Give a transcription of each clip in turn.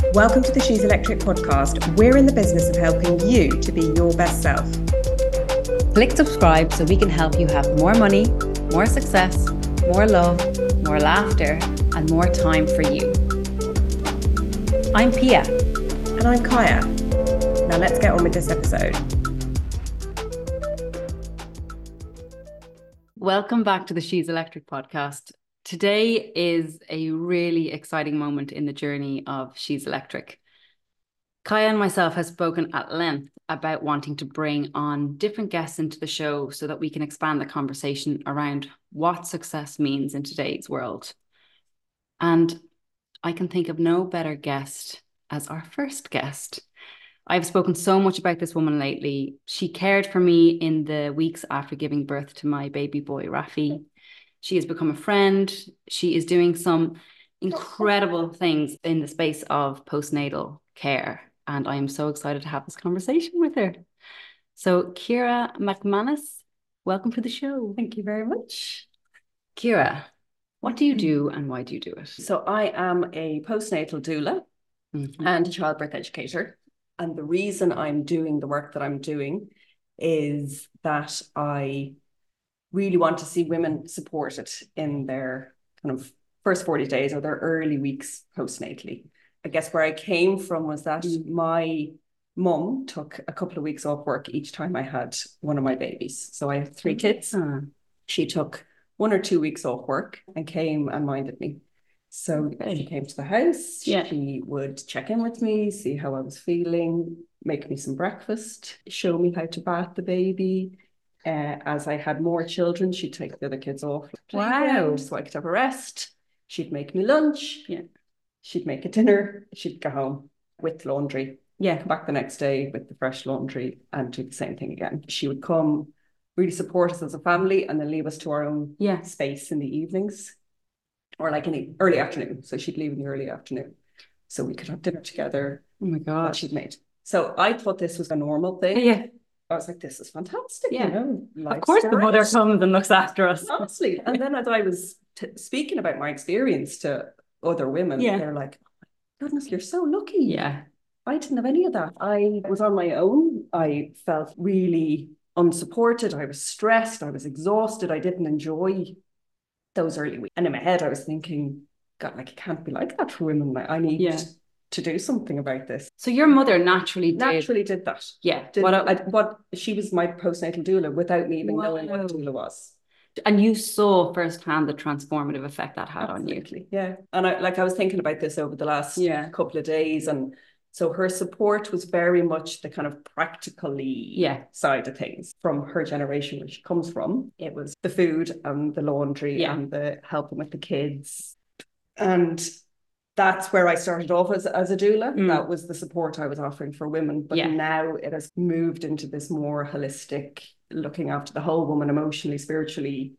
Welcome to the She's Electric podcast. We're in the business of helping you to be your best self. Click subscribe so we can help you have more money, more success, more love, more laughter, and more time for you. I'm Pia. And I'm Kaya. Now let's get on with this episode. Welcome back to the She's Electric podcast. Today is a really exciting moment in the journey of She's Electric. Kaya and myself have spoken at length about wanting to bring on different guests into the show so that we can expand the conversation around what success means in today's world. And I can think of no better guest as our first guest. I've spoken so much about this woman lately. She cared for me in the weeks after giving birth to my baby boy, Rafi. She has become a friend. She is doing some incredible things in the space of postnatal care. And I am so excited to have this conversation with her. So Ciara McManus, welcome to the show. Thank you very much. Ciara, what do you do and why do you do it? So I am a postnatal doula and a childbirth educator. And the reason I'm doing the work that I'm doing is that I really want to see women supported in their kind of first 40 days or their early weeks postnatally. I guess where I came from was that my mum took a couple of weeks off work each time I had one of my babies. So I have 3 kids. She took 1 or 2 weeks off work and came and minded me. So she came to the house, she would check in with me, see how I was feeling, make me some breakfast, show me how to bath the baby. As I had more children, she'd take the other kids off. Wow. So I could have a rest. She'd make me lunch. Yeah. She'd make a dinner. She'd go home with laundry. Yeah. Come back the next day with the fresh laundry and do the same thing again. She would come, really support us as a family and then leave us to our own space in the evenings or like in the early afternoon. So she'd leave in the early afternoon so we could have dinner together. Oh my God. That she'd made. So I thought this was a normal thing. Yeah. I was like, this is fantastic. You know, of course the mother comes and looks after us. Honestly. And then as I was speaking about my experience to other women, they're like, oh my goodness, you're so lucky. Yeah. I didn't have any of that. I was on my own. I felt really unsupported. I was stressed. I was exhausted. I didn't enjoy those early weeks. And in my head, I was thinking, God, like, it can't be like that for women. Like, I need to do something about this. So your mother naturally did that. Yeah. What she was my postnatal doula without me even knowing what a doula was. And you saw firsthand the transformative effect that had on you. Yeah. And I was thinking about this over the last couple of days. And so her support was very much the kind of practically side of things from her generation where she comes from. It was the food and the laundry and the helping with the kids. And that's where I started off as a doula. That was the support I was offering for women. But now it has moved into this more holistic, looking after the whole woman emotionally, spiritually,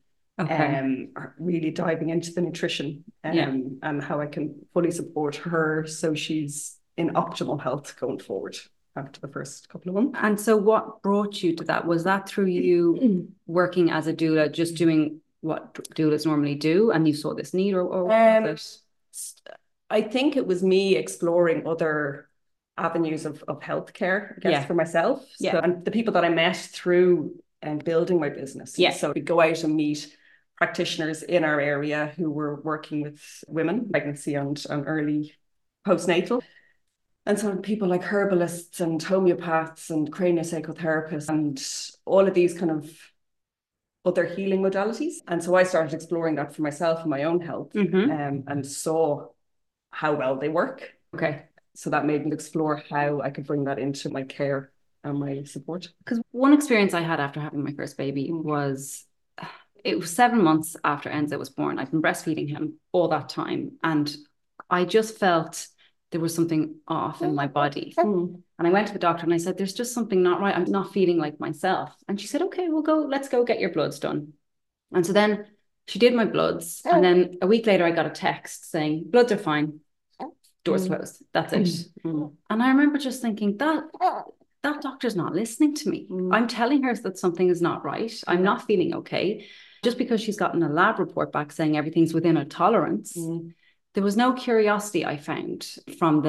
really diving into the nutrition and how I can fully support her so she's in optimal health going forward after the first couple of months. And so what brought you to that? Was that through you working as a doula, just doing what doulas normally do, and you saw this need, or was it? I think it was me exploring other avenues of healthcare, I guess, for myself. Yeah. So, and the people that I met through and building my business. Yeah. So we'd go out and meet practitioners in our area who were working with women, pregnancy and early postnatal. And so people like herbalists and homeopaths and craniosacrotherapists and all of these kind of other healing modalities. And so I started exploring that for myself and my own health and saw how well they work. Okay. So that made me explore how I could bring that into my care and my support. Because one experience I had after having my first baby was, it was 7 months after Enzo was born. I'd been breastfeeding him all that time. And I just felt there was something off in my body. And I went to the doctor and I said, there's just something not right. I'm not feeling like myself. And she said, okay, let's go get your bloods done. And so then she did my bloods. And then a week later, I got a text saying, bloods are fine. Doors closed. That's it. And I remember just thinking that doctor's not listening to me. I'm telling her that something is not right. I'm not feeling okay. Just because she's gotten a lab report back saying everything's within a tolerance, there was no curiosity I found from the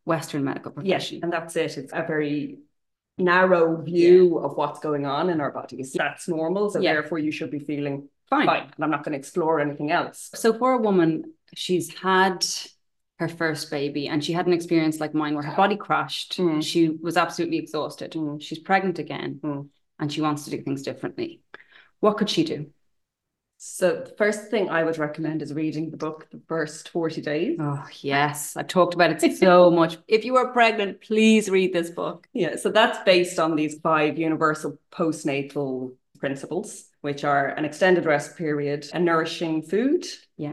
Western medical profession. Yes, and that's it. It's a very narrow view of what's going on in our bodies. That's normal. So therefore you should be feeling fine. And I'm not going to explore anything else. So for a woman, she's had her first baby and she had an experience like mine where her body crashed. She was absolutely exhausted. She's pregnant again and she wants to do things differently. What could she do? So the first thing I would recommend is reading the book, The First 40 Days. Oh, yes. I've talked about it so much. If you are pregnant, please read this book. Yeah, so that's based on these 5 universal postnatal principles, which are an extended rest period, a nourishing food,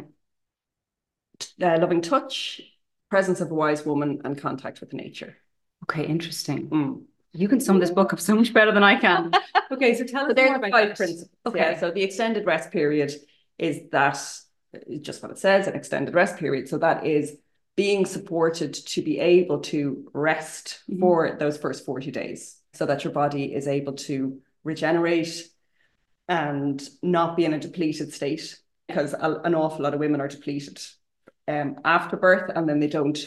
loving touch, presence of a wise woman, and contact with nature. Okay, interesting. You can sum this book up so much better than I can. Okay, so tell us more about 5 principles. Okay. Yeah, so the extended rest period is that, just what it says, an extended rest period. So that is being supported to be able to rest for those first 40 days so that your body is able to regenerate and not be in a depleted state, because an awful lot of women are depleted after birth and then they don't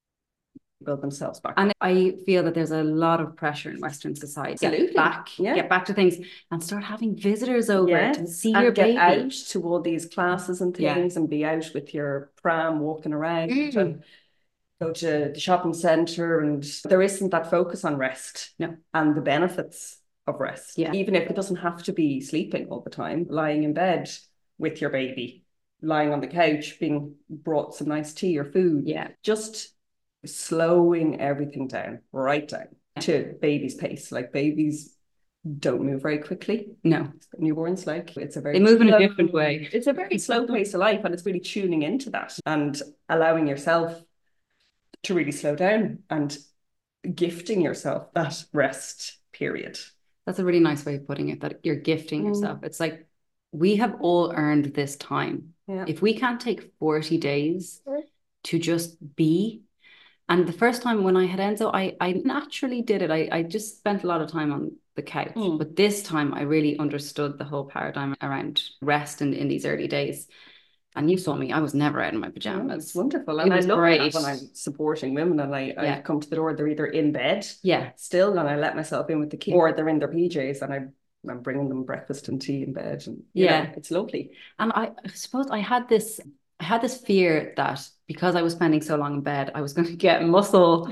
build themselves back. And I feel that there's a lot of pressure in Western society. Absolutely. Get back to things and start having visitors over to see your get baby. out to all these classes and things and be out with your pram walking around and go to the shopping centre, and there isn't that focus on rest and the benefits of rest. Even if it doesn't have to be sleeping all the time, lying in bed with your baby, lying on the couch, being brought some nice tea or food. Just slowing everything down, right down to baby's pace. Like babies don't move very quickly. No. Newborns, like it's a very they move in a different way. It's a very slow pace of life, and it's really tuning into that and allowing yourself to really slow down and gifting yourself that rest period. That's a really nice way of putting it, that you're gifting yourself. It's like, we have all earned this time. If we can't take 40 days to just be. And the first time when I had Enzo, I naturally did it. I just spent a lot of time on the couch. But this time I really understood the whole paradigm around rest in these early days. And you saw me, I was never out in my pajamas. It's wonderful. And I love great when I'm supporting women and I come to the door, they're either in bed still, and I let myself in with the key, or they're in their PJs and I'm bringing them breakfast and tea in bed. And you know, it's lovely. And I suppose I had this fear that because I was spending so long in bed, I was going to get muscle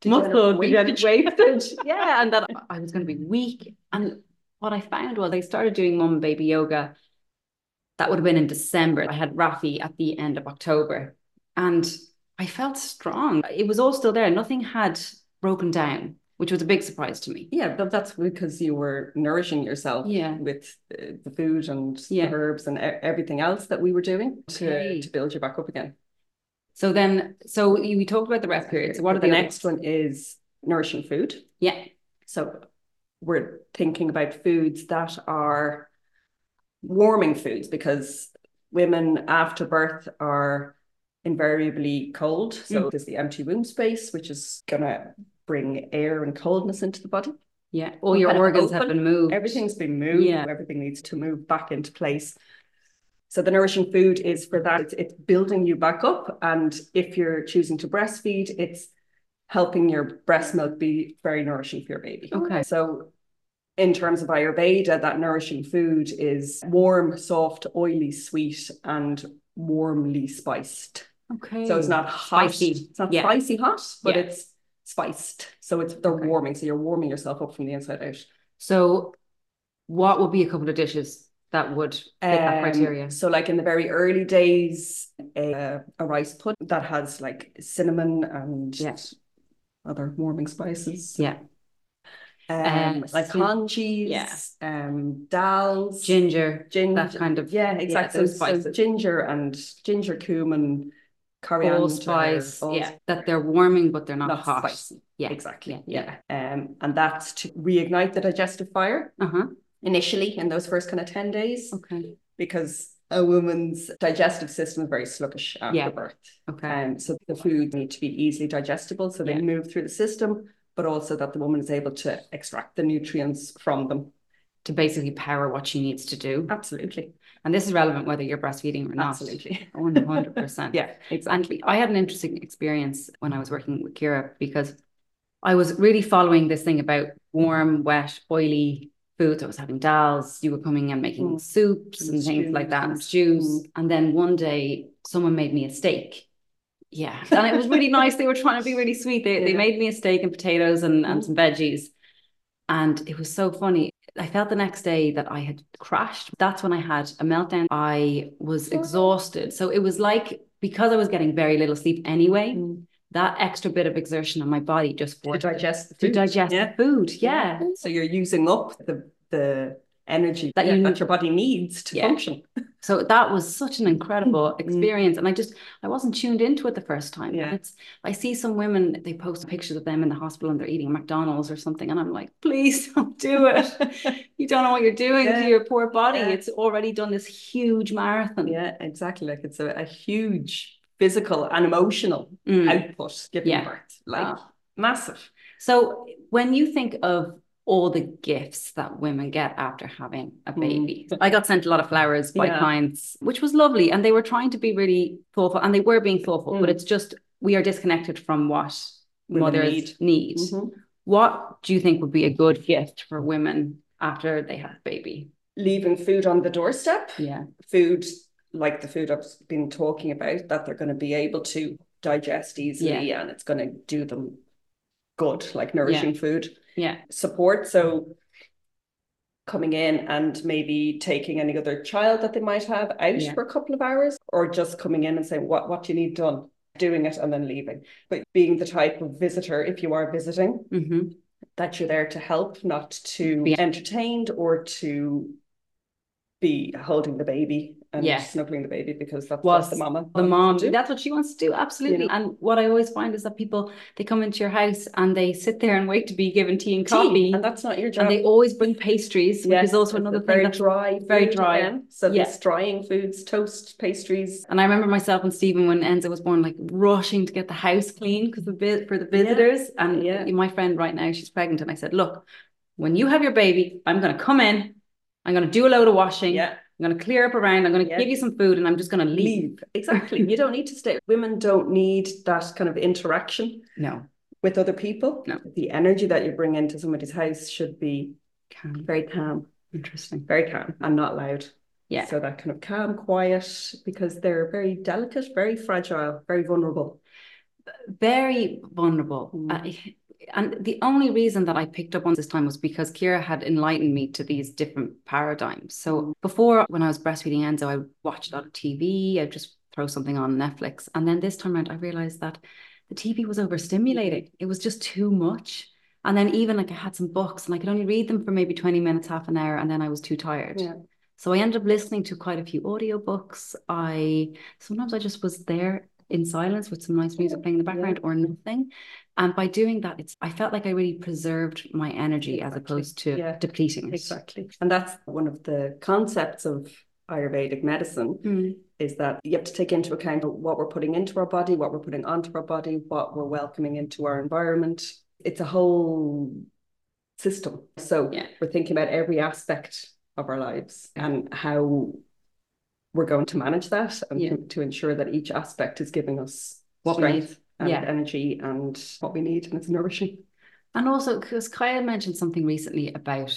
wasted. And that I was going to be weak. And what I found was I started doing mum and baby yoga. That would have been in December. I had Rafi at the end of October and I felt strong. It was all still there. Nothing had broken down, which was a big surprise to me. Yeah, but that's because you were nourishing yourself with the food and the herbs and everything else that we were doing to build you back up again. So we talked about the rest period. So what are the next one is nourishing food. Yeah. So we're thinking about foods that are warming foods, because women after birth are invariably cold. So there's the empty womb space, which is going to bring air and coldness into the body. Yeah. All your organs have been moved. Everything's been moved. Yeah. Everything needs to move back into place. So the nourishing food is for that. It's building you back up. And if you're choosing to breastfeed, it's helping your breast milk be very nourishing for your baby. Okay. So in terms of Ayurveda, that nourishing food is warm, soft, oily, sweet, and warmly spiced. Okay. So it's not hot. Spicy. It's not spicy hot, but it's spiced. So they're warming. So you're warming yourself up from the inside out. So what would be a couple of dishes that would fit that criteria? So like in the very early days, a rice pudding that has like cinnamon and other warming spices. Yeah. Like congees, dals, ginger, that kind of exactly. So ginger, cumin, coriander, allspice, that they're warming but they're not hot. Spicy. Yeah, exactly. And that's to reignite the digestive fire initially in those first kind of 10 days. Okay. Because a woman's digestive system is very sluggish after birth. Okay. So the food need to be easily digestible, so they move through the system, but also that the woman is able to extract the nutrients from them. To basically power what she needs to do. Absolutely. And this is relevant whether you're breastfeeding or not. Absolutely. 100%. Yeah, exactly. And I had an interesting experience when I was working with Ciara, because I was really following this thing about warm, wet, oily foods. I was having dals, you were coming and making soups and things like that, and stews. And then one day someone made me a steak. Yeah. And it was really nice. They were trying to be really sweet. They made me a steak and potatoes and some veggies. And it was so funny. I felt the next day that I had crashed. That's when I had a meltdown. I was exhausted. So it was like, because I was getting very little sleep anyway, that extra bit of exertion on my body just to digest the food. To digest the food. Yeah. So you're using up the energy that your body needs to function. So that was such an incredible experience. And I wasn't tuned into it the first time. Yeah. I see some women, they post pictures of them in the hospital and they're eating McDonald's or something. And I'm like, please don't do it. You don't know what you're doing to your poor body. Yeah. It's already done this huge marathon. Yeah, exactly. Like it's a huge physical and emotional output giving birth. Like massive. So when you think of all the gifts that women get after having a baby. I got sent a lot of flowers by clients, which was lovely. And they were trying to be really thoughtful, and they were being thoughtful, but it's just, we are disconnected from what mothers need. What do you think would be a good gift for women after they have a baby? Leaving food on the doorstep. Yeah. Food like the food I've been talking about, that they're going to be able to digest easily and it's going to do them good, like nourishing food. Yeah. Support. So coming in and maybe taking any other child that they might have out for a couple of hours, or just coming in and saying, what do you need done? Doing it and then leaving. But being the type of visitor, if you are visiting, that you're there to help, not to be entertained or to be holding the baby and snuggling the baby, because that's what the mom that's what she wants to do. Absolutely. And what I always find is that people, they come into your house and they sit there and wait to be given tea and coffee, and that's not your job. And they always bring pastries, which is also another thing. Very dry again. So this drying foods, toast, pastries. And I remember myself and Stephen, when Enzo was born, like rushing to get the house clean for the visitors. And my friend right now, she's pregnant, and I said, look, when you have your baby, I'm going to come in, I'm going to do a load of washing. I'm going to clear up around. I'm going to give you some food, and I'm just going to leave. Exactly. You don't need to stay. Women don't need that kind of interaction. No. With other people. No. The energy that you bring into somebody's house should be very calm. Interesting. Very calm and not loud. Yeah. So that kind of calm, quiet, because they're very delicate, very fragile, very vulnerable. Very vulnerable. And the only reason that I picked up on this time was because Ciara had enlightened me to these different paradigms. So before, when I was breastfeeding Enzo, I watched a lot of TV. I'd just throw something on Netflix. And then this time around, I realized that the TV was overstimulating. It was just too much. And then even like I had some books and I could only read them for maybe 20 minutes, half an hour, and then I was too tired. Yeah. So I ended up listening to quite a few audiobooks. Sometimes I just was there in silence with some nice music playing in the background or nothing. And by doing that, I felt like I really preserved my energy as opposed to depleting it. Exactly. And that's one of the concepts of Ayurvedic medicine, is that you have to take into account what we're putting into our body, what we're putting onto our body, what we're welcoming into our environment. It's a whole system. So we're thinking about every aspect of our lives and how we're going to manage that, and to ensure that each aspect is giving us what strength we need. And energy and what we need, and it's nourishing. And also, because Kaya mentioned something recently about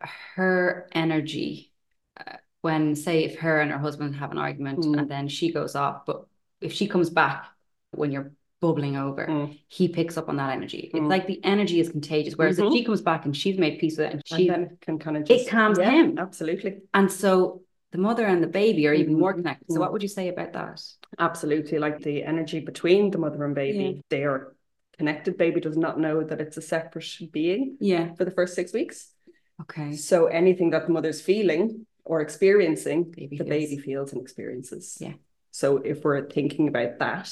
her energy, when, say, if her and her husband have an argument and then she goes off, but if she comes back when you're bubbling over, he picks up on that energy. It's like the energy is contagious, whereas if she comes back and she's made peace with it, and then can kind of just, it calms him. Absolutely. And so the mother and the baby are even more connected. So what would you say about that? Absolutely. Like the energy between the mother and baby, they are connected. Baby does not know that it's a separate being for the first 6 weeks. Okay. So anything that the mother's feeling or experiencing, baby feels and experiences. Yeah. So if we're thinking about that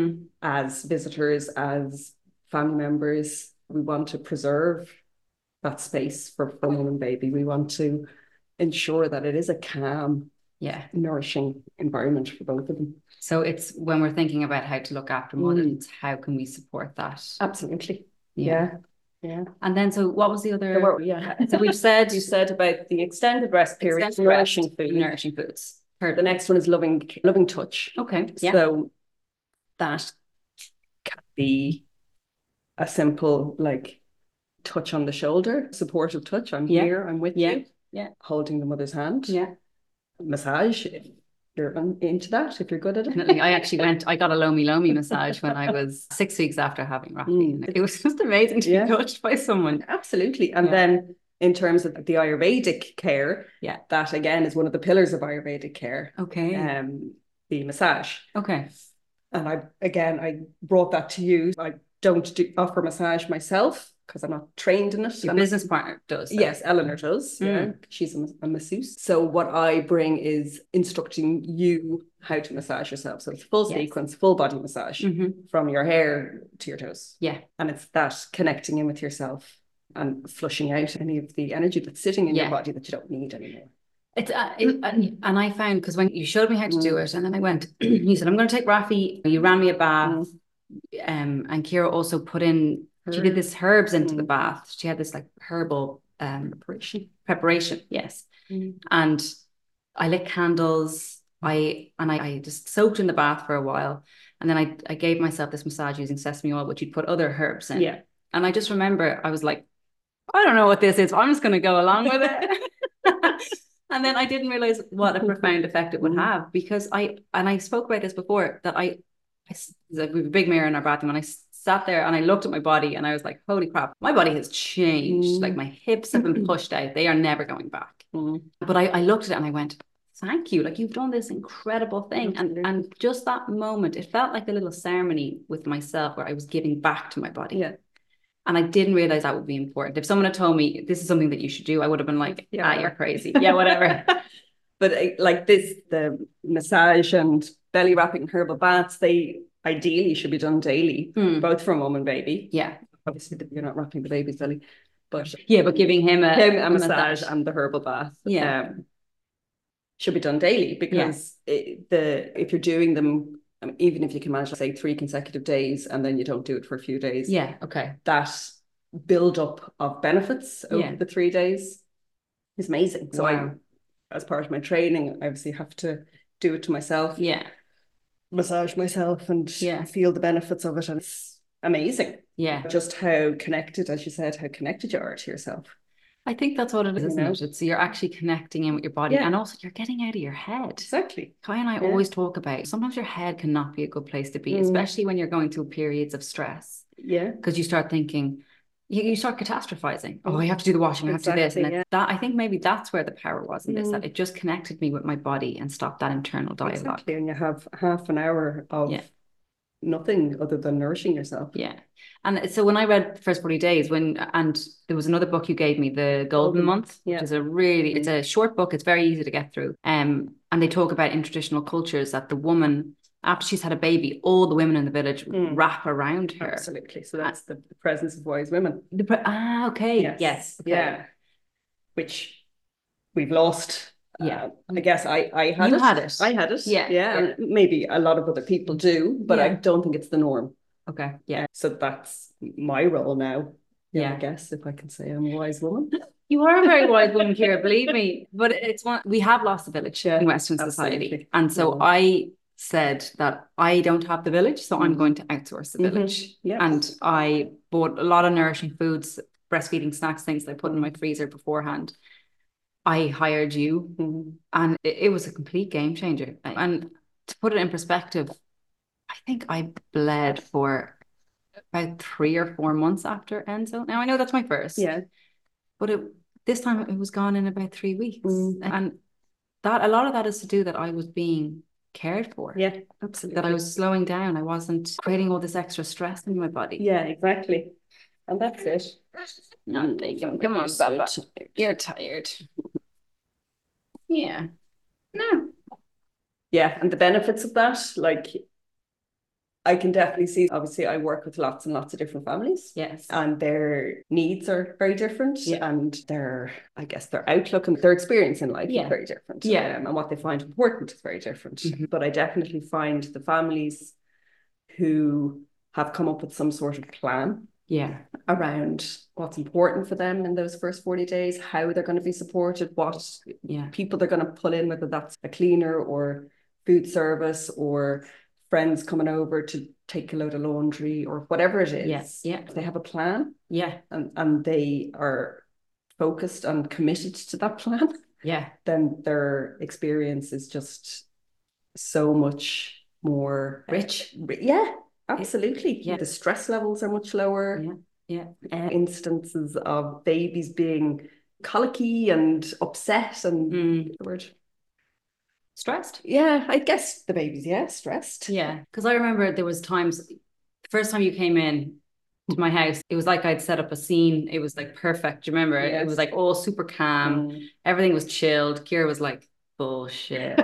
as visitors, as family members, we want to preserve that space for mom and baby. We want to ensure that it is a calm, nourishing environment for both of them. So it's, when we're thinking about how to look after mothers, how can we support that? Absolutely. Yeah. Yeah. And then, so what was the other? So we've said you said about the extended rest period, extended rest, nourishing foods. Heard. The next one is loving touch. Okay. Yeah. So that can be a simple like touch on the shoulder, supportive touch. I'm here, I'm with you. Yeah. Holding the mother's hand. Yeah. Massage, if you're into that, if you're good at it. Definitely. I got a Lomi massage when I was 6 weeks after having Rafi. It was just amazing to be touched by someone. Absolutely. And then in terms of the Ayurvedic care, that again is one of the pillars of Ayurvedic care. Okay. The massage. Okay. And I brought that to you. I don't offer massage myself because I'm not trained in it. Your business partner does. Yes, Eleanor does. Yeah, she's a masseuse. So what I bring is instructing you how to massage yourself. So it's full sequence, full body massage from your hair to your toes. Yeah. And it's that connecting in with yourself and flushing out any of the energy that's sitting in your body that you don't need anymore. It's and I found, because when you showed me how to do it, and then I went, you said, I'm going to take Rafi. You ran me a bath. And Ciara also put in, she did this herbs into the bath. She had this like herbal preparation. Yes. And I lit candles. I just soaked in the bath for a while. And then I gave myself this massage using sesame oil, which you'd put other herbs in. Yeah. And I just remember I was like, I don't know what this is. I'm just going to go along with it. And then I didn't realize what a profound effect it would have, because I spoke about this before, that we have a big mirror in our bathroom, and I sat there and I looked at my body and I was like, holy crap, my body has changed. Like my hips have been pushed out. They are never going back. But I looked at it and I went, thank you. Like, you've done this incredible thing. And just that moment, it felt like a little ceremony with myself where I was giving back to my body. Yeah. And I didn't realize that would be important. If someone had told me this is something that you should do, I would have been like, you're crazy. Yeah, whatever. But like this, the massage and belly wrapping and herbal baths, they ideally should be done daily, both for mum and baby. Yeah. Obviously, you're not wrapping the baby's belly, but but giving him a massage and the herbal bath should be done daily, because if you're doing them, even if you can manage, say, 3 consecutive days and then you don't do it for a few days, that build up of benefits over the 3 days is amazing. So I, as part of my training, I obviously have to do it to myself, massage myself and feel the benefits of it, and it's amazing. Just how connected, as you said, how connected you are to yourself. I think that's what it is, isn't it? It's, you're actually connecting in with your body, and also you're getting out of your head. Exactly. Kai and I always talk about, sometimes your head cannot be a good place to be, especially when you're going through periods of stress. Yeah. Because you start thinking, you start catastrophizing. Oh, I have to do the washing, I have to do this. And that, I think maybe that's where the power was in this, that it just connected me with my body and stopped that internal dialogue. Exactly. And you have half an hour of nothing other than nourishing yourself. Yeah. And so when I read First 40 Days, and there was another book you gave me, The Golden Month, which is it's a short book. It's very easy to get through. And they talk about in traditional cultures that the woman, after she's had a baby, all the women in the village wrap around her. Absolutely. So that's the presence of wise women. Okay. Yes. Okay. Yeah. Which we've lost. I guess I had it. I had it. Yeah. And maybe a lot of other people do, but I don't think it's the norm. Okay. Yeah. So that's my role now. I guess, if I can say I'm a wise woman. You are a very wise woman, Ciara, believe me. But it's we have lost the village in Western society. And so I said that I don't have the village, so I'm going to outsource the village. And I bought a lot of nourishing foods, breastfeeding snacks, things that I put in my freezer beforehand. I hired you, and it was a complete game changer. And to put it in perspective, I think I bled for about 3 or 4 months after Enzo. Now I know that's my first, but this time it was gone in about 3 weeks, and that a lot of that is to do that I was being cared for. Yeah, absolutely. That I was slowing down. I wasn't creating all this extra stress in my body. Yeah, exactly. And that's it. No, come on, Papa. You're tired. Yeah. No. Yeah, and the benefits of that, like, I can definitely see, obviously I work with lots and lots of different families. Yes. And their needs are very different. And their outlook and their experience in life is very different. And what they find important is very different. But I definitely find the families who have come up with some sort of plan Yeah. around what's important for them in those first 40 days, how they're going to be supported, what people they're going to pull in, whether that's a cleaner or food service or friends coming over to take a load of laundry or whatever it is. Yeah. If they have a plan, and they are focused and committed to that plan, then their experience is just so much more rich. Absolutely. The stress levels are much lower. Instances of babies being colicky and upset and the word stressed. I guess the babies stressed. Because I remember there was times, the first time you came in to my house, it was like I'd set up a scene. It was like perfect. Do you remember? It was like all super calm. Everything was chilled. Kira was like, bullshit.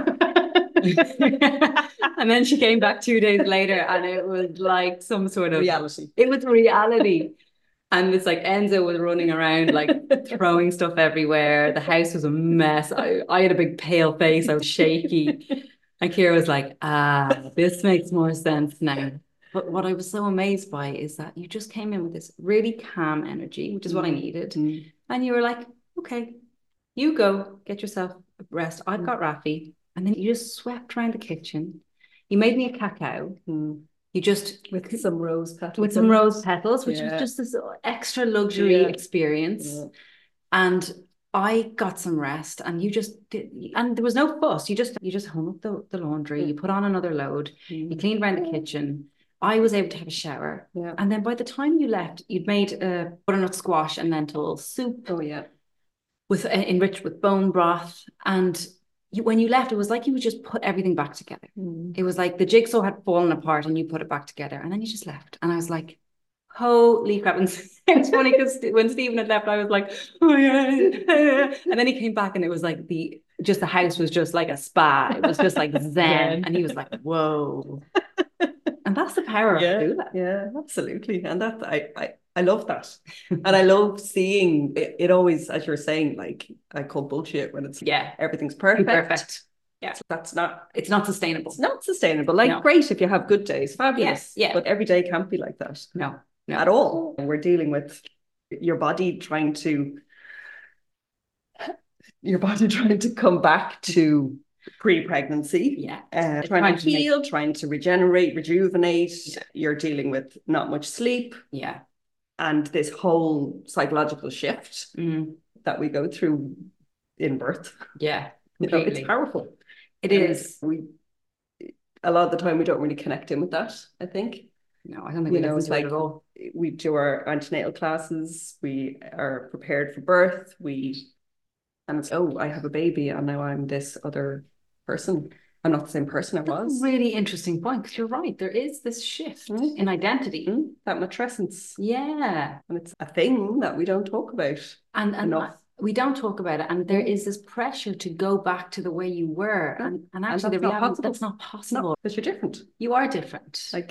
And then she came back 2 days later and it was like some sort of reality. It was reality. And it's like Enzo was running around like throwing stuff everywhere. The house was a mess. I had a big pale face. I was shaky. And Kira was like, this makes more sense now. But what I was so amazed by is that you just came in with this really calm energy, which is what I needed. And you were like, okay, you go get yourself a rest. I've got Rafi. And then you just swept around the kitchen. You made me a cacao. You just with some rose petals. Which was just this extra luxury experience. And I got some rest, and you just did, and there was no fuss. You just hung up the laundry. You put on another load. You cleaned around the kitchen. I was able to have a shower. And then by the time you left, you'd made a butternut squash and lentil soup. With enriched with bone broth. And when you left, it was like you would just put everything back together. It was like the jigsaw had fallen apart and you put it back together, and then you just left. And I was like, holy crap. And it's funny because when Stephen had left, I was like, oh yeah. And then he came back and it was like the house was just like a spa. It was just like zen. And he was like, whoa. And that's the power of doula. Yeah, absolutely. And that I love that. And I love seeing it always, as you're saying, like I call bullshit when it's everything's perfect. So it's not sustainable. It's not sustainable. Like great if you have good days, fabulous. But every day can't be like that. No. At all. We're dealing with your body trying to come back to pre-pregnancy, trying to heal, trying to regenerate, rejuvenate. You're dealing with not much sleep, and this whole psychological shift that we go through in birth. Completely. It's powerful. It is. A lot of the time we don't really connect in with that, I think. No, I don't think we listen to it at all. We do our antenatal classes, we are prepared for birth, and it's, I have a baby and now I'm this other person. I'm not the same person I was. That's a really interesting point, because you're right. There is this shift in identity. That matrescence. Yeah. And it's a thing that we don't talk about enough. We don't talk about it. And there is this pressure to go back to the way you were. And actually, that's not possible. Because you're different. You are different. Like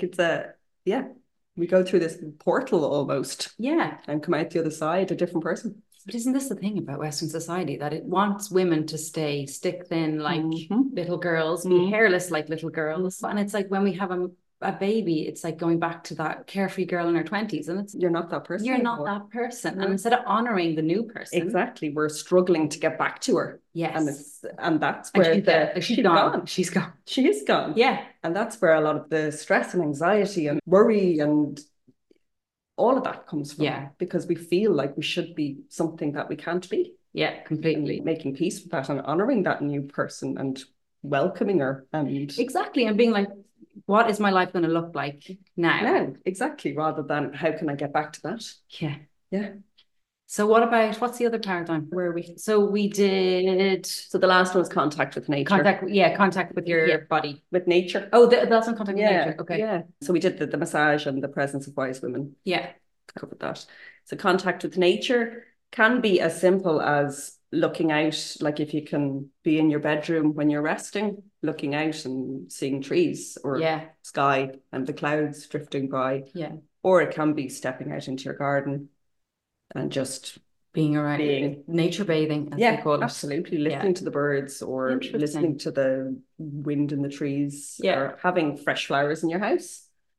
we go through this portal almost. Yeah. And come out the other side a different person. But isn't this the thing about Western society, that it wants women to stay stick thin like little girls, be hairless like little girls? And it's like when we have a baby, it's like going back to that carefree girl in her 20s, and you're not that person. You're not that person. And instead of honoring the new person, exactly, we're struggling to get back to her. Yes. And that's where she's gone. She's gone. She is gone. Yeah. And that's where a lot of the stress and anxiety and worry and all of that comes from. Because we feel like we should be something that we can't be. Yeah, completely. And making peace with that and honoring that new person and welcoming her. Exactly. And being like, what is my life going to look like now? Exactly. Rather than how can I get back to that? Yeah. So what's the other paradigm? Where are we? So we did. So the last one was contact with nature. Contact with your body. With nature. Oh, that's on contact with nature. Okay. Yeah. So we did the massage and the presence of wise women. Yeah. Covered that. So contact with nature can be as simple as looking out, like if you can be in your bedroom when you're resting, looking out and seeing trees or sky and the clouds drifting by. Yeah. Or it can be stepping out into your garden and just being around nature bathing, as they call it. Absolutely. Listening to the birds or listening to the wind in the trees or having fresh flowers in your house.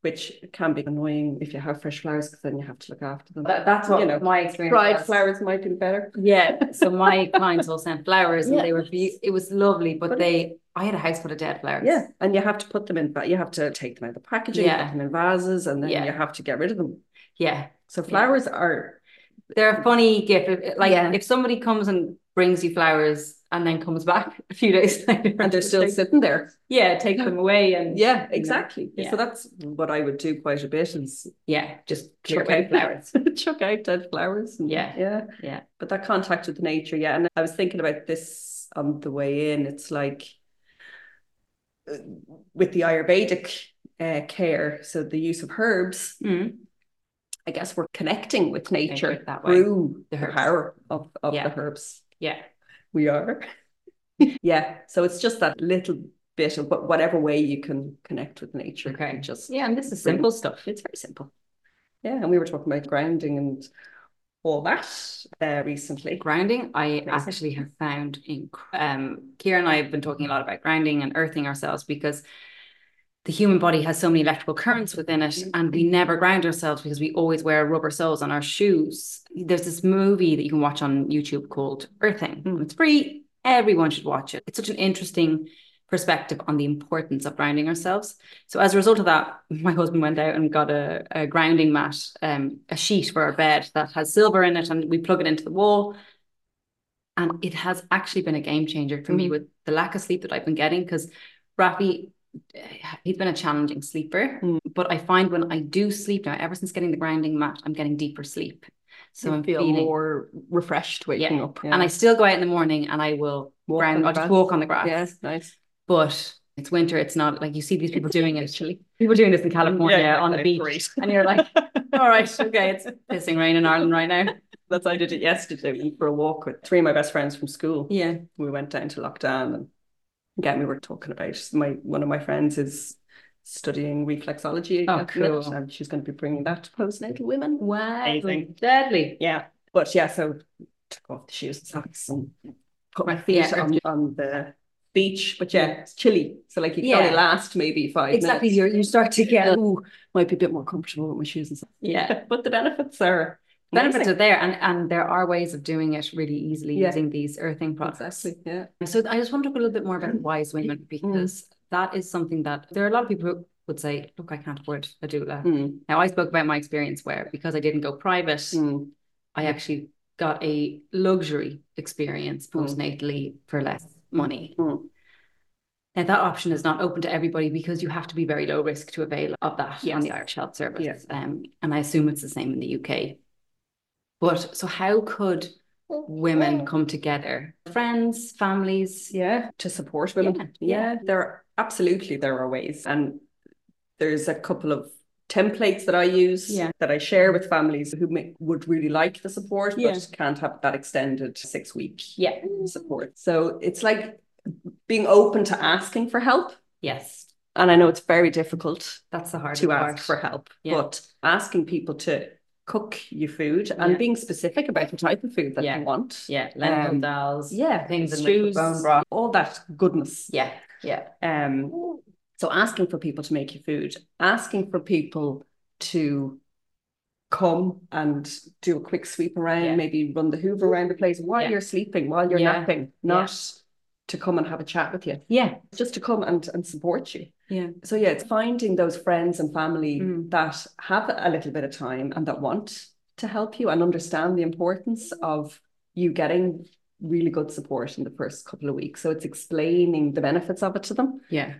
which can be annoying if you have fresh flowers, because then you have to look after them. That's what my experience Dried was. flowers might be better. Yeah. So my clients all sent flowers and Yeah. they were it was lovely, but I had a house full of dead flowers. Yeah. And you have to put them in, you have to take them out of the packaging, put them in vases, and then you have to get rid of them. Yeah. So flowers they're a funny gift. Like if somebody comes and brings you flowers and then comes back a few days later and they're still sitting there. Yeah, take them away and exactly. Yeah. So that's what I would do quite a bit is just chuck out flowers. Chuck out dead flowers. And yeah. But that contact with nature, and I was thinking about this on the way in. It's like with the Ayurvedic care, so the use of herbs. I guess we're connecting with nature that way through the power of the herbs. Yeah, we are. So it's just that little bit of whatever way you can connect with nature. Okay. Just and this is simple stuff. It's very simple. Yeah, and we were talking about grounding and all that recently. Grounding, I actually have found Ciara and I have been talking a lot about grounding and earthing ourselves, because the human body has so many electrical currents within it, and we never ground ourselves because we always wear rubber soles on our shoes. There's this movie that you can watch on YouTube called Earthing. It's free. Everyone should watch it. It's such an interesting perspective on the importance of grounding ourselves. So as a result of that, my husband went out and got a grounding mat, a sheet for our bed that has silver in it, and we plug it into the wall. And it has actually been a game changer for me with the lack of sleep that I've been getting, because Rafi, he's been a challenging sleeper, but I find when I do sleep now, ever since getting the grounding mat, I'm getting deeper sleep. So I'm feeling more refreshed waking up. And I still go out in the morning and I will ground. I'll just walk on the grass. Yes, nice. But it's winter. It's not like you see these people doing it. People doing this in California on the beach. Great. And you're like, all right, okay, it's pissing rain in Ireland right now. I did it yesterday. Went for a walk with 3 of my best friends from school. Yeah. We went down to Lockdown, and again, we were talking about one of my friends is studying reflexology. Oh, cool. And she's going to be bringing that to postnatal women. Wow. Amazing. Deadly. Yeah. But so took off the shoes and socks and put my feet on the beach. But it's chilly. So like you can only last maybe 5 minutes. Exactly. You start to get, might be a bit more comfortable with my shoes and stuff. Yeah. But the benefits are are there, and there are ways of doing it really easily using these earthing products. Exactly. Yeah. So I just want to talk a little bit more about wise women, because that is something that there are a lot of people who would say, look, I can't afford a doula. Now, I spoke about my experience where, because I didn't go private, I actually got a luxury experience postnatally for less money. Now, that option is not open to everybody, because you have to be very low risk to avail of that on the Irish Health Service. Yes. And I assume it's the same in the UK. But so how could women come together? Friends, families? To support women. There are ways. And there's a couple of templates that I use that I share with families who would really like the support, but can't have that extended 6-week support. So it's like being open to asking for help. Yes. And I know it's very difficult. That's the hardest to part. ask for help. But asking people to cook you food and being specific about the type of food that you want. Lentil dals. Things and stews, bone broth. all that goodness. Yeah. So asking for people to make you food, asking for people to come and do a quick sweep around, maybe run the Hoover around the place while you're sleeping, while you're napping, not to come and have a chat with you. Just to come and support you. So it's finding those friends and family that have a little bit of time and that want to help you and understand the importance of you getting really good support in the first couple of weeks. So it's explaining the benefits of it to them.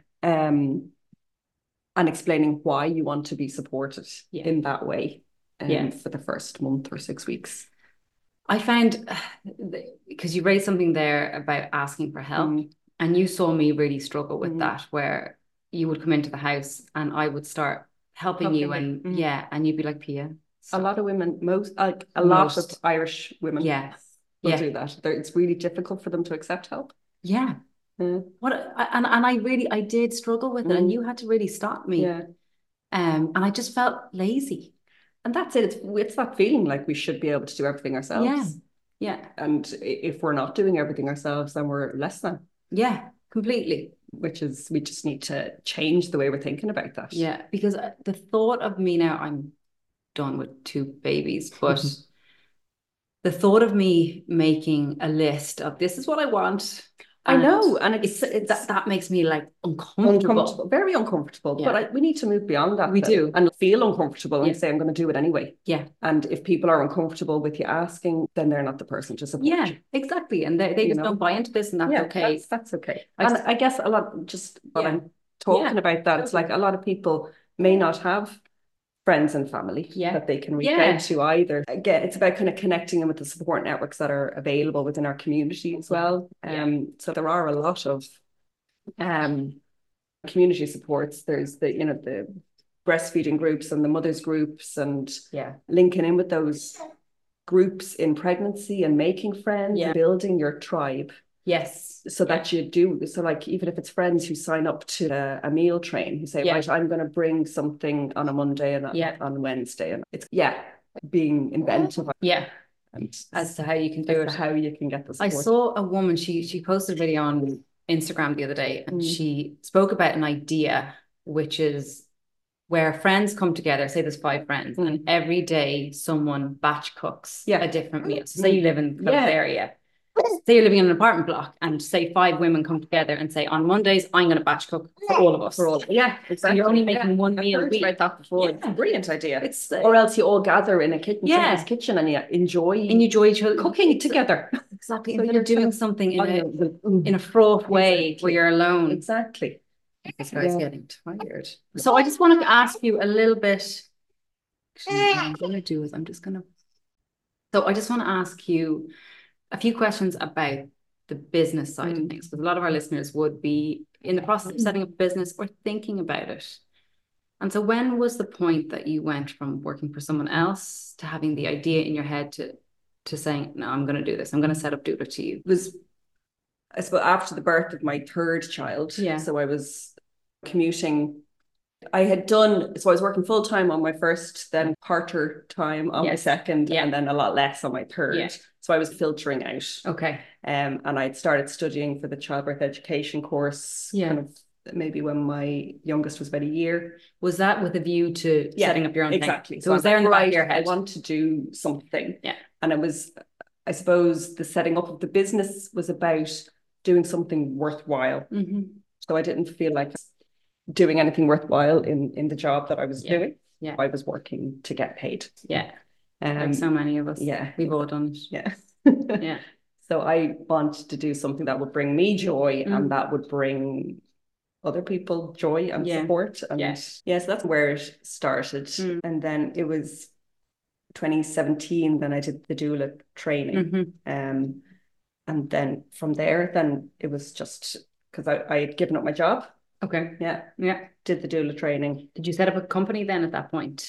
And explaining why you want to be supported in that way for the first month or 6 weeks. I found, because you raised something there about asking for help, and you saw me really struggle with that, where you would come into the house and I would start helping you, and and you'd be like, Pia. A lot of women, lot of Irish women will do that. It's really difficult for them to accept help. I did struggle with it, and you had to really stop me. And I just felt lazy. And that's it. It's that feeling like we should be able to do everything ourselves. Yeah. And if we're not doing everything ourselves, then we're less than. Yeah, completely. which is we just need to change the way we're thinking about that. Yeah, because the thought of me now, I'm done with 2 babies, but the thought of me making a list of this is what I want. I know, and it's that makes me like uncomfortable, very uncomfortable. Yeah. But we need to move beyond that. We do. And feel uncomfortable and Yeah. say, I'm going to do it anyway. Yeah. And if people are uncomfortable with you asking, then they're not the person to support Yeah, you. exactly. And they just don't buy into this, and that's okay. That's okay. And I guess a lot, just what I'm talking about that, it's like a lot of people may not have friends and family that they can reach out to either. Again, it's about kind of connecting them with the support networks that are available within our community as well. So there are a lot of community supports. There's the breastfeeding groups and the mothers groups, and linking in with those groups in pregnancy and making friends, building your tribe. Yes. So that you do, so like even if it's friends who sign up to a meal train, who say, right, I'm going to bring something on a Monday and on Wednesday. And it's, being inventive. Yeah. And as to how you can do it. How you can get the support. I saw a woman, she posted a video on Instagram the other day, and she spoke about an idea, which is where friends come together, say there's 5 friends, and every day someone batch cooks a different meal. So say you live in the area. Say you're living in an apartment block, and say 5 women come together and say, on Mondays, I'm going to batch cook for all of us. Exactly. So you're only making one meal a week. I've heard about that before. It's a brilliant idea. Or else you all gather in a kitchen, somebody's kitchen, and you enjoy each other cooking together. Exactly. So instead of doing something in a fraught way where you're alone. Exactly. This guy's getting tired. So I just wanted to ask you a little bit. Actually, what I'm going to do is I just want to ask you a few questions about the business side of things, because a lot of our listeners would be in the process of setting up a business or thinking about it. And so when was the point that you went from working for someone else to having the idea in your head to saying, no, I'm going to do this, I'm going to set up Doula to You? It was, I suppose, after the birth of my 3rd child. So I was commuting. I was working full time on my first, then part-time on my 2nd, and then a lot less on my 3rd. So I was filtering out. Okay. And I'd started studying for the childbirth education course kind of maybe when my youngest was about a year. Was that with a view to setting up your own thing? Exactly. So it was there in the back of your head. I want to do something. Yeah. And it was, I suppose, the setting up of the business was about doing something worthwhile. So I didn't feel like doing anything worthwhile in the job that I was doing. I was working to get paid. Like so many of us. We've all done it. So I wanted to do something that would bring me joy and that would bring other people joy and support. And so that's where it started. And then it was 2017, then I did the doula training. And then from there, then it was just because I had given up my job. Okay. Did the doula training. Did you set up a company then at that point?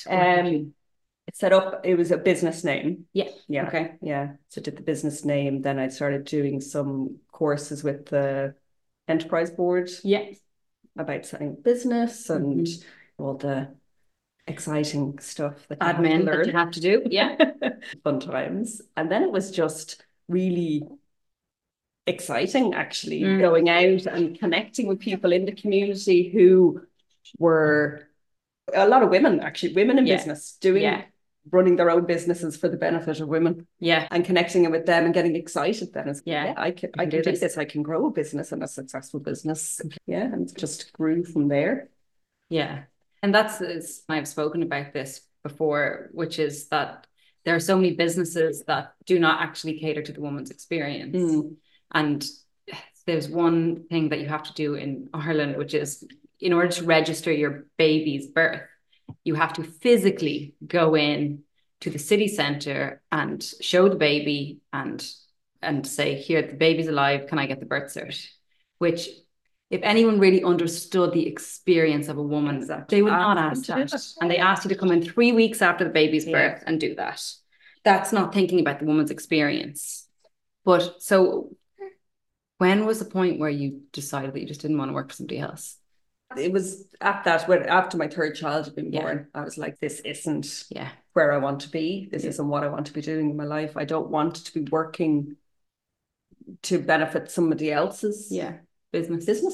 It was a business name. Okay. So did the business name. Then I started doing some courses with the enterprise board. About setting up business and all the exciting stuff that admin that you have to do. Fun times. And then it was just really exciting, actually, going out and connecting with people in the community who were a lot of women in business running their own businesses for the benefit of women. And connecting with them and getting excited then. I can do this. I can grow a business and a successful business. And it just grew from there. And I've spoken about this before, which is that there are so many businesses that do not actually cater to the woman's experience. And there's one thing that you have to do in Ireland, which is in order to register your baby's birth, you have to physically go in to the city centre and show the baby and say, here, the baby's alive, can I get the birth cert? Which, if anyone really understood the experience of a woman, they would not ask that. And they asked you to come in 3 weeks after the baby's birth and do that. That's not thinking about the woman's experience. But so when was the point where you decided that you just didn't want to work for somebody else? It was at that, when after my 3rd child had been born, I was like, this isn't where I want to be. This isn't what I want to be doing in my life. I don't want to be working to benefit somebody else's business.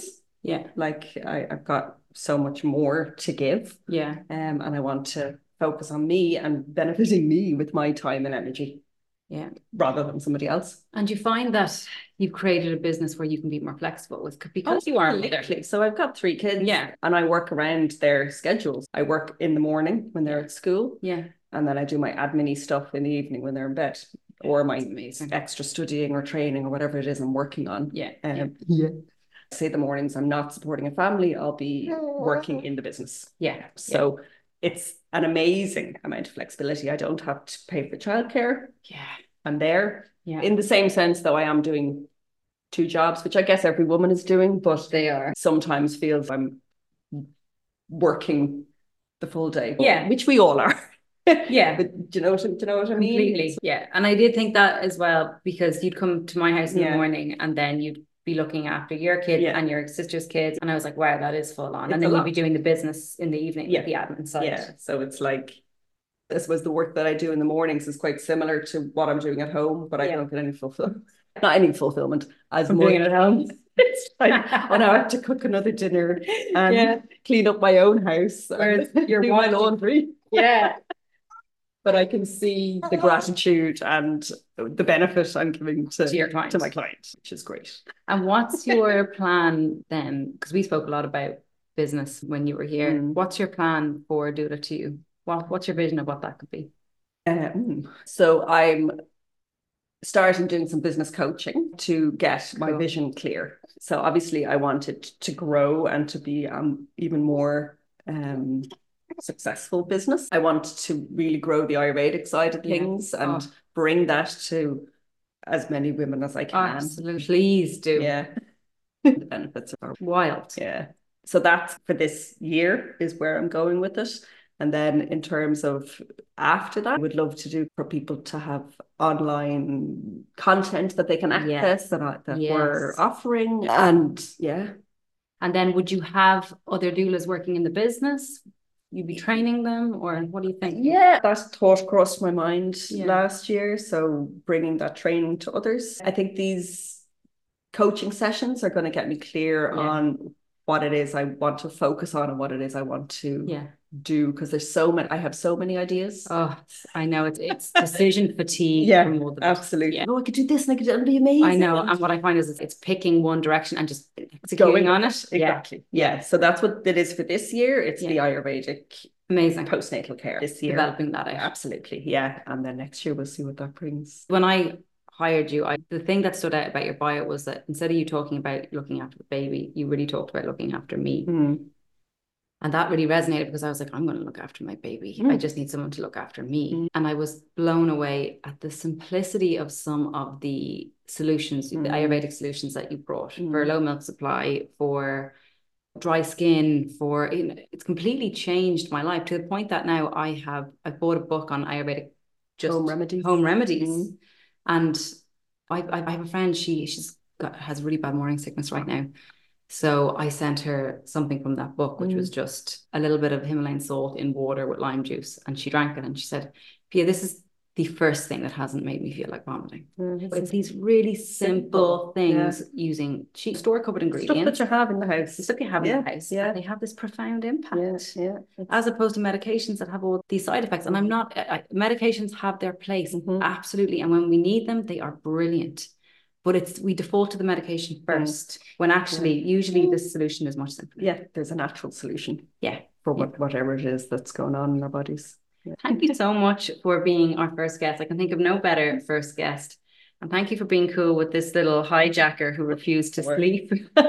Yeah. Like I've got so much more to give. Yeah. And I want to focus on me and benefiting me with my time and energy. Yeah. Rather than somebody else. And you find that you've created a business where you can be more flexible because you are literally. So I've got 3 kids. Yeah. And I work around their schedules. I work in the morning when they're at school. Yeah. And then I do my admin-y stuff in the evening when they're in bed. Or my amazing. Extra studying or training or whatever it is I'm working on. Yeah. Say the mornings I'm not supporting a family, I'll be working in the business. Yeah. So it's an amazing amount of flexibility. I don't have to pay for childcare. Yeah. I'm there. Yeah. In the same sense, though, I am doing 2 jobs, which I guess every woman is doing, but they are sometimes feels I'm working the full day. Yeah. Which we all are. Yeah. But do you know what I mean? Completely. Yeah. And I did think that as well, because you'd come to my house in the morning and then you'd be looking after your kids and your sister's kids. And I was like, wow, that is full on. And then you'd be doing the business in the evening with the admin side. Yeah. So it's like, I suppose the work that I do in the mornings is quite similar to what I'm doing at home, but I don't get any fulfillment. Not any fulfillment as I'm doing it at home. It's like, oh, now I have to cook another dinner and clean up my own house. Whereas you're do my laundry. Yeah. But I can see the gratitude and the benefit I'm giving to my client, which is great. And what's your plan then? Because we spoke a lot about business when you were here. What's your plan for Doula to You? What's your vision of what that could be? So I'm starting doing some business coaching to get my vision clear. So obviously I wanted to grow and to be even more successful business. I want to really grow the Ayurvedic side of things and bring that to as many women as I can. Absolutely. Please do. Yeah. The benefits are wild. Yeah. So that's for this year is where I'm going with it. And then in terms of after that, I would love to do for people to have online content that they can access that we're offering. And And then would you have other doulas working in the business? You'd be training them, or what do you think? Yeah, that thought crossed my mind last year. So bringing that training to others. I think these coaching sessions are going to get me clear on what it is I want to focus on and what it is I want to do, because there's I have so many ideas. Oh, I know it's decision fatigue. Absolutely. Oh, I could do this and I could do it. It'd be amazing. I know. And what I find is it's picking one direction and just going on it. Exactly. Yeah. So that's what it is for this year. It's the Ayurvedic amazing postnatal care this year. Developing that out. Absolutely. Yeah. And then next year we'll see what that brings. When I hired you, the thing that stood out about your bio was that instead of you talking about looking after the baby, you really talked about looking after me. And that really resonated because I was like, I'm going to look after my baby. I just need someone to look after me. And I was blown away at the simplicity of some of the solutions, the Ayurvedic solutions that you brought for low milk supply, for dry skin, it's completely changed my life to the point that now I bought a book on Ayurvedic home remedies. And I have a friend, has really bad morning sickness right now. So I sent her something from that book, which was just a little bit of Himalayan salt in water with lime juice. And she drank it and she said, Pia, this is the first thing that hasn't made me feel like vomiting. But it's these really simple things using cheap store-cupboard ingredients. Stuff that you have in the house. Stuff you have in the house. And they have this profound impact. As opposed to medications that have all these side effects. And medications have their place. Absolutely. And when we need them, they are brilliant. But we default to the medication first, when actually, usually the solution is much simpler. Yeah, there's a natural solution. Yeah. For whatever it is that's going on in our bodies. Yeah. Thank you so much for being our first guest. I can think of no better first guest. And thank you for being cool with this little hijacker who refused to sleep.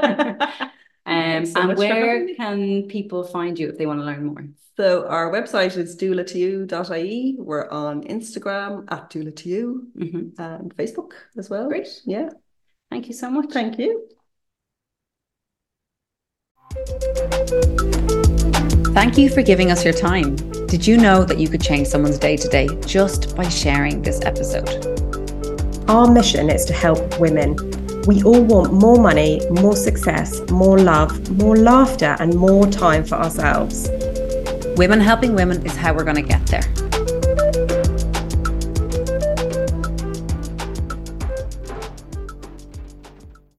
And where can people find you if they want to learn more? So our website is doula2you.ie. We're on Instagram @doula2you and Facebook as well. Great. Yeah. Thank you so much. Thank you. Thank you for giving us your time. Did you know that you could change someone's day to day just by sharing this episode? Our mission is to help women. We all want more money, more success, more love, more laughter, and more time for ourselves. Women helping women is how we're going to get there.